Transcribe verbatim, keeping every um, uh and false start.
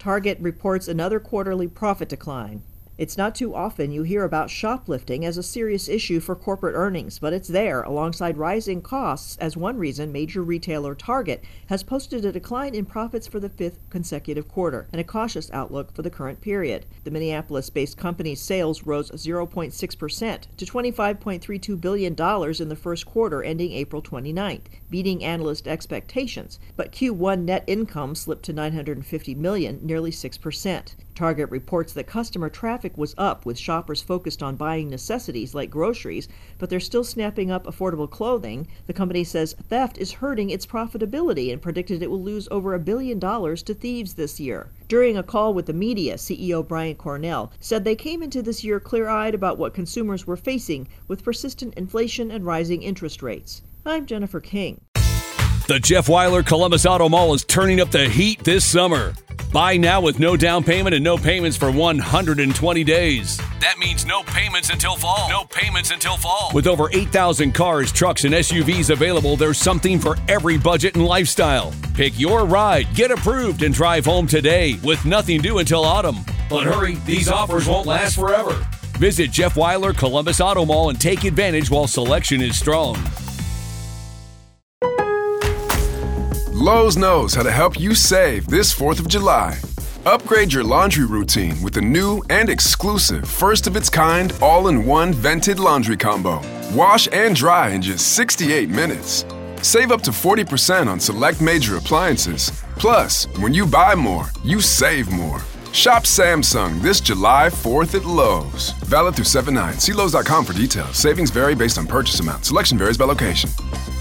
Target reports another quarterly profit decline. It's not too often you hear about shoplifting as a serious issue for corporate earnings, but it's there alongside rising costs as one reason major retailer Target has posted a decline in profits for the fifth consecutive quarter and a cautious outlook for the current period. The Minneapolis-based company's sales rose zero point six percent to twenty-five point three two billion dollars in the first quarter ending April twenty-ninth, beating analyst expectations, but Q one net income slipped to nine hundred fifty million dollars, nearly six percent. Target reports that customer traffic was up with shoppers focused on buying necessities like groceries, but they're still snapping up affordable clothing. The company says theft is hurting its profitability and predicted it will lose over a billion dollars to thieves this year. During a call with the media, C E O Brian Cornell said they came into this year clear-eyed about what consumers were facing with persistent inflation and rising interest rates. I'm Jennifer King. The Jeff Weiler Columbus Auto Mall is turning up the heat this summer. Buy now with no down payment and no payments for one hundred twenty days. That means no payments until fall. No payments until fall. With over eight thousand cars, trucks, and S U Vs available, there's something for every budget and lifestyle. Pick your ride, get approved, and drive home today with nothing due until autumn. But hurry, these offers won't last forever. Visit Jeff Weiler Columbus Auto Mall and take advantage while selection is strong. Lowe's knows how to help you save this fourth of July. Upgrade your laundry routine with the new and exclusive first-of-its-kind all-in-one vented laundry combo. Wash and dry in just sixty-eight minutes. Save up to forty percent on select major appliances. Plus, when you buy more, you save more. Shop Samsung this July fourth at Lowe's. Valid through seven nine. See Lowe's dot com for details. Savings vary based on purchase amount. Selection varies by location.